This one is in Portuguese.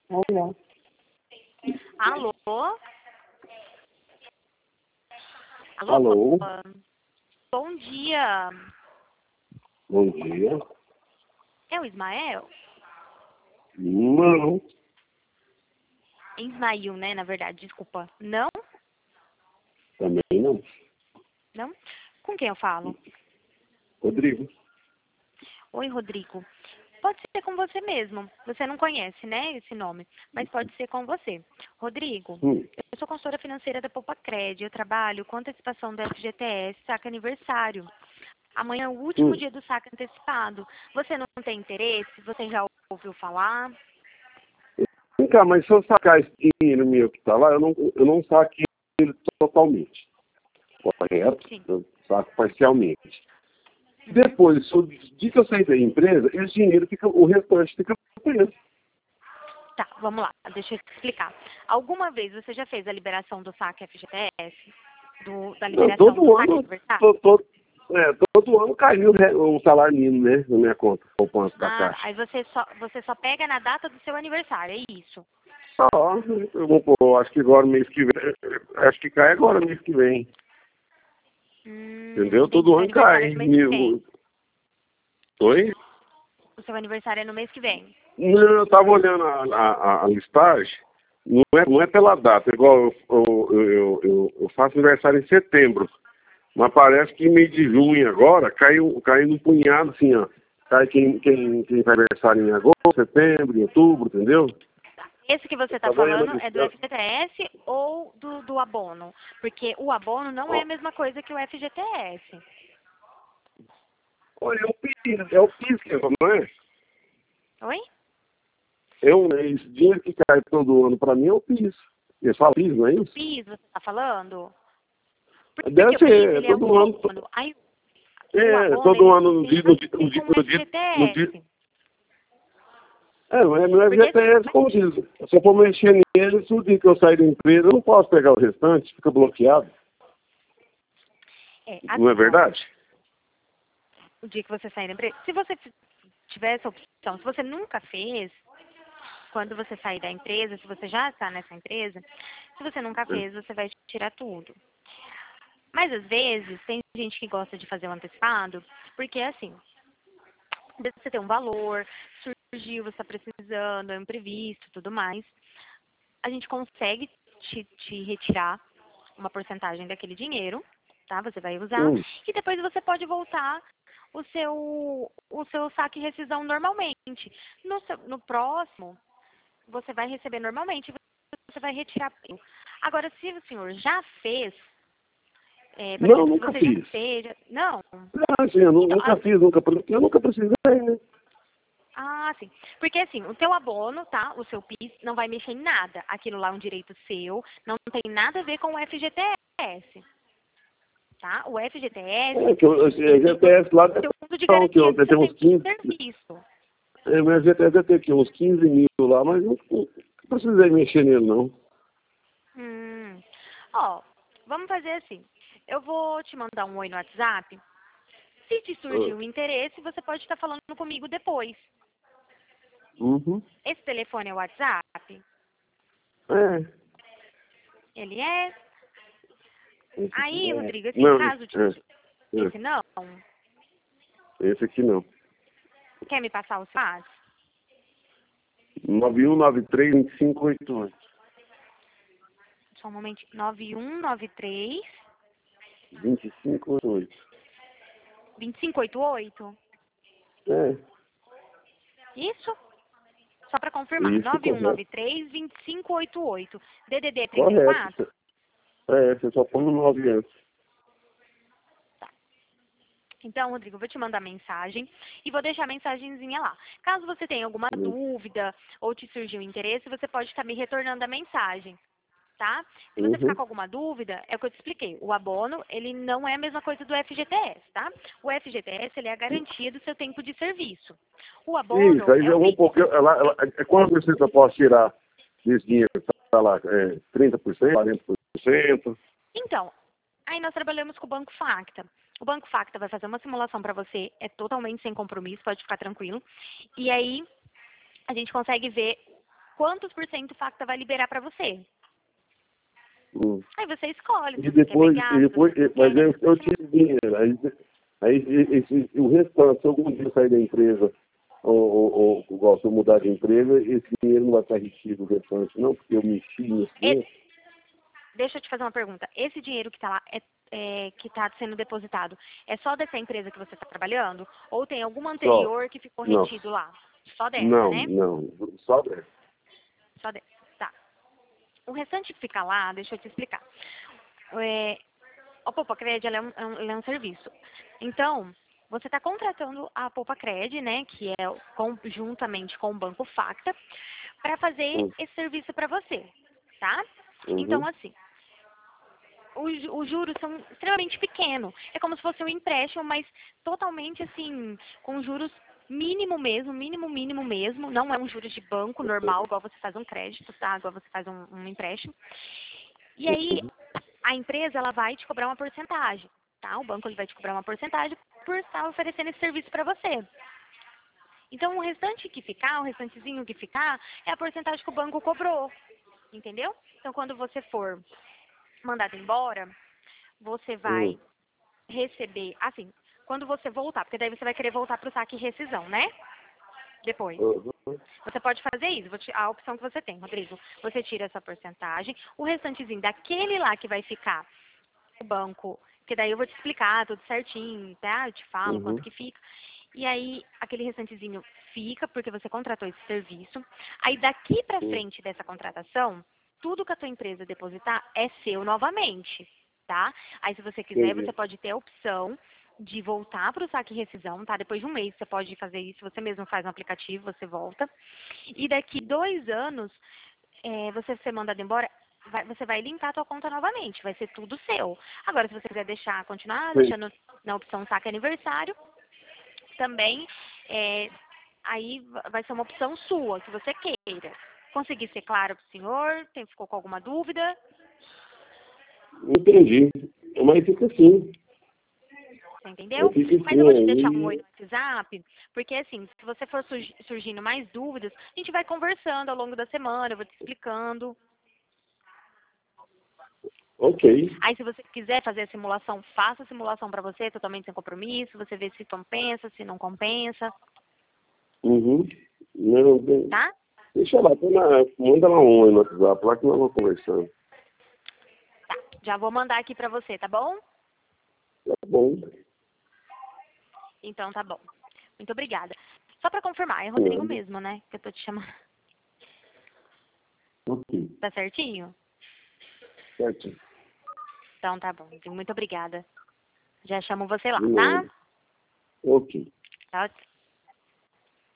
Alô? Alô? Alô? Alô? Bom dia. Bom dia. É o Ismael? Não, Ismael, né? Na verdade, desculpa. Não? também não. Não? Com quem eu falo? Rodrigo. Oi, Rodrigo. Pode ser com você mesmo. Você não conhece, né, esse nome, mas pode ser com você. Rodrigo, eu sou consultora financeira da Poupa Cred. Eu trabalho com antecipação do FGTS, saca aniversário. Amanhã é o último dia do saque antecipado. Você não tem interesse? Você já ouviu falar? Vem cá, mas se eu sacar esse dinheiro meu que tá lá, eu não saco ele totalmente. Correto? Sim. Eu saco parcialmente. Depois, se o dia que eu sair da empresa, esse dinheiro fica, o restante fica preso. Tá, vamos lá. Deixa eu explicar. Alguma vez você já fez a liberação do saque FGTS? Da liberação do saque aniversário? Todo ano caiu o salário mínimo, né, na minha conta, poupança da Caixa. Aí você só pega na data do seu aniversário, é isso? Só, eu vou pôr, acho que agora mês que vem, acho que cai agora mês que vem. Entendeu? Entendi. Todo Seu ano aniversário cai. é no mês que vem. Oi? O seu aniversário é no mês que vem. Não, eu tava olhando a listagem, não é pela data, igual eu faço aniversário em setembro, mas parece que em mês de junho agora caiu um punhado assim, ó. Cai quem faz aniversário em agosto, setembro, em outubro, entendeu? Esse que você está falando é do FGTS ou do abono? Porque o abono não é a mesma coisa que o FGTS. Olha, é o PIS que não é? Oi? Esse dinheiro que cai todo ano para mim é o PIS. Eles falam PIS, não é isso? PIS, você está falando? Porque Deve o PIS, ser, ele é um todo ano. abono. Aí, o abono, Todo ele ano no tem dia. mais a ver com o FGTS. Não é Porque, FGTS, como diz. Se eu for mexer nele, se o dia que eu sair da empresa, eu não posso pegar o restante, fica bloqueado. Não é verdade? O dia que você sair da empresa, se você tiver essa opção, se você nunca fez, quando você sair da empresa, se você já está nessa empresa, se você nunca fez, você vai tirar tudo. Mas às vezes tem gente que gosta de fazer um antecipado, porque assim, às vezes você tem um valor, surgiu, você está precisando, é um imprevisto, tudo mais, a gente consegue te retirar uma porcentagem daquele dinheiro, tá? Você vai usar, e depois você pode voltar o seu saque e rescisão normalmente. No próximo, você vai receber normalmente, você vai retirar. Agora, se o senhor já fez, por Não, exemplo, se nunca você fiz. já fez, não. Sim, eu nunca fiz, eu nunca precisei, né? Sim. Porque assim, o teu abono, tá? O seu PIS não vai mexer em nada. Aquilo lá é um direito seu, não tem nada a ver com o FGTS. Tá? O FGTS. Que o FGTS lá Tem fundo de não, que garantia do eu seu tenho uns tempo de 15. serviço. Meu FGTS deve ter aqui uns 15 mil lá, mas não precisei mexer nele, não. Vamos fazer assim. Eu vou te mandar um oi no WhatsApp. Se te surgir um interesse, você pode estar falando comigo depois. Esse telefone é o WhatsApp? Ele é? Aí, Rodrigo, assim, Não, caso esse não, esse aqui não. quer me passar o seu WhatsApp? 9193-2588. Só um momento. 9193 2588. 2588? Isso? Só para confirmar. Isso, correto. 9193 2588. DDD Correto. 34? Você só põe no 9 antes. Então, Rodrigo, eu vou te mandar mensagem e vou deixar a mensagenzinha lá. Caso você tenha alguma dúvida ou te surgiu interesse, você pode estar me retornando a mensagem, tá? Se você ficar com alguma dúvida, é o que eu te expliquei. O abono, ele não é a mesma coisa do FGTS, tá? O FGTS, ele é a garantia do seu tempo de serviço. O abono Isso, aí é o já um pouco. Quanto você eu posso tirar desse dinheiro? Tá lá, 30%, 40%? Então, aí nós trabalhamos com o Banco Facta. O Banco Facta vai fazer uma simulação para você, é totalmente sem compromisso, pode ficar tranquilo. E aí, a gente consegue ver quantos por cento o Facta vai liberar para você. Aí você escolhe se E você depois, quer pegar, se depois você não mas quer. eu tive dinheiro. Aí o restante, se algum dia eu sair da empresa, ou se eu mudar de empresa, esse dinheiro não vai estar retido o restante, não, porque eu mexi nesse dinheiro. Deixa eu te fazer uma pergunta. Esse dinheiro que está lá, que está sendo depositado, é só dessa empresa que você está trabalhando? Ou tem alguma anterior que ficou Não. retido lá? Só dessa, Não, né? não, só dessa. Só dessa. Tá. O restante que fica lá, deixa eu te explicar. A Poupa Cred, ela é um serviço. Então, você está contratando a Poupa Cred, né, que é juntamente com o Banco Facta, para fazer esse serviço para você, tá? Então, assim, os juros são extremamente pequenos. É como se fosse um empréstimo, mas totalmente, assim, com juros mínimo mesmo, mínimo mesmo. Não é um juros de banco normal, igual você faz um crédito, tá? Igual você faz um empréstimo. E aí, a empresa, ela vai te cobrar uma porcentagem, tá? O banco ele vai te cobrar uma porcentagem por estar oferecendo esse serviço para você. Então, o restantezinho que ficar, é a porcentagem que o banco cobrou, entendeu? Então, quando você for mandado embora, você vai receber, assim, quando você voltar, porque daí você vai querer voltar para o saque e rescisão, né? Depois. Você pode fazer isso, a opção que você tem, Rodrigo. Você tira essa porcentagem, o restantezinho daquele lá que vai ficar no banco, que daí eu vou te explicar tudo certinho, tá? Eu te falo quanto que fica. E aí, aquele restantezinho fica, porque você contratou esse serviço. Aí, daqui pra frente dessa contratação, tudo que a tua empresa depositar é seu novamente, tá? Aí, se você quiser, você pode ter a opção de voltar para o saque e rescisão, tá? Depois de um mês você pode fazer isso, você mesmo faz no aplicativo, você volta. E daqui 2 anos, você ser mandado embora, você vai limpar a tua conta novamente, vai ser tudo seu. Agora, se você quiser continuar deixando na opção saque aniversário, também, aí vai ser uma opção sua, que você queira. Consegui ser claro para o senhor? Ficou com alguma dúvida? Entendi. Mas fica assim. Você entendeu? Assim, Mas eu vou te deixar um oi no WhatsApp, porque assim, se você for surgindo mais dúvidas, a gente vai conversando ao longo da semana, eu vou te explicando. Ok. Aí, se você quiser fazer a simulação, faça a simulação para você, totalmente sem compromisso, você vê se compensa, se não compensa. Não, bem, Tá? deixa lá, manda lá um oi no WhatsApp, lá que nós vamos conversando. Tá. Já vou mandar aqui para você, tá bom? Tá bom. Então, tá bom. Muito obrigada. Só para confirmar, é Rodrigo mesmo, né? Que eu tô te chamando. Ok. Tá certinho? Certo. Então, tá bom. Muito obrigada. Já chamo você lá, tá? Ok. Tchau.